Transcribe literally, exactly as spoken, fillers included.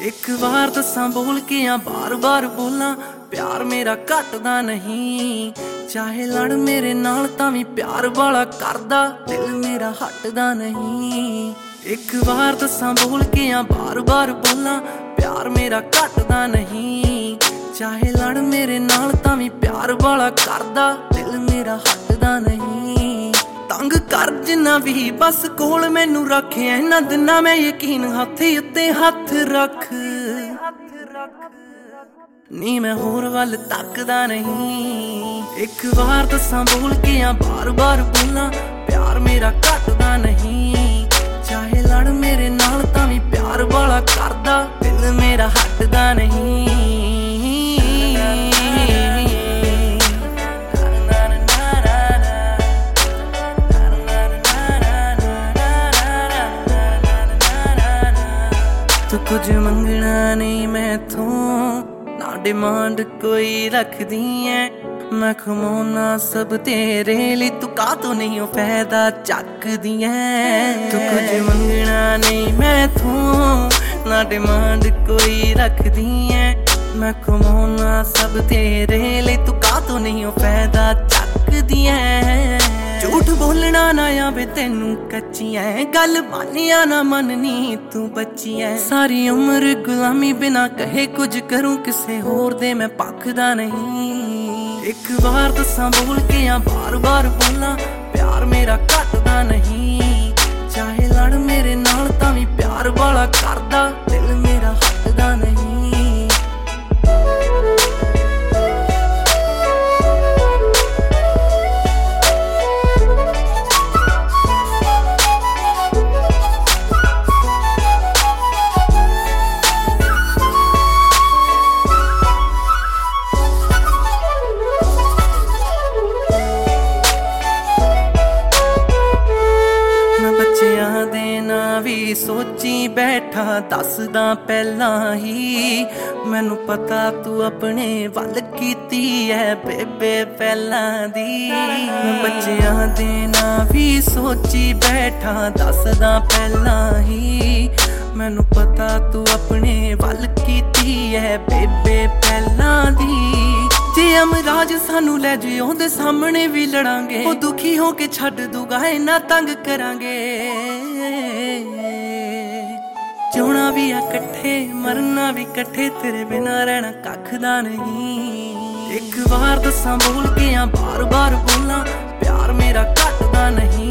एक बार दसा बोल के या बार बार बोला प्यार मेरा घटदा नहीं। चाहे लड़ मेरे नाल तां वी प्यार वाला करदा दिल मेरा हटदा नहीं। एक बार दसा बोल के या बार बार बोला प्यार मेरा घटदा नहीं। चाहे लड़ मेरे नाल तां वी प्यार वाला करदा दिल मेरा हटदा नहीं। तंग कर जिन्ना भी बस कोल मैनू रखे इन्हां दिनां मैं यकीन हत्थ उत्ते हत्थ रख नी मैं होर वल तकदा नहीं। एक बार दसा बोल के या बार बार बोला प्यार मेरा घटदा नहीं। चाहे लड़ मेरे नाल तां वी प्यार वाला करदा दिल मेरा हटदा नहीं। तू कुछ मंगना नहीं मैथों ना डिमांड कोई रखदी है। मैं खमौना सब तेरे लिए तू का तो नहीं फायदा चकदी है। तू कुछ मंगना नहीं मैथों ना डिमांड कोई रखदी है। मैं खमौना सब तेरे लिए तू का तो नहीं फायदा चकदी है। झूठ बोलना ना आवे तेनू कच्ची है गल मानिया ना मननी तू बच्ची है। सारी उम्र गुलामी बिना कहे कुछ करूं किसे होर दे मैं पकदा नहीं। एक बार दसा बोल के या बार बार बोला प्यार मेरा घटदा नहीं। चाहे लड़ मेरे नाल तां वी प्यार वाला करदा दिल मेरा हटदा नहीं। भी सोची बैठा दसदा पहला ही मैनू पता तू अपने वल कीती है बेबे पहला दी। बच्चियां दे ना भी सोची बैठा दसदा पहला ही मैनू पता तू अपने वल कीती है बेबे पहला दी। जे अमराज सानू लै जे ओहदे सामने भी लड़ांगे ओ दुखी हो के छड्ड दूगा इन्ना तंग करांगे। जिउणा भी आ कट्ठे मरना भी कट्ठे तेरे बिना रहना कखदा नहीं। एक बार दसा बोल के या बार बार बोला प्यार मेरा घटदा नहीं।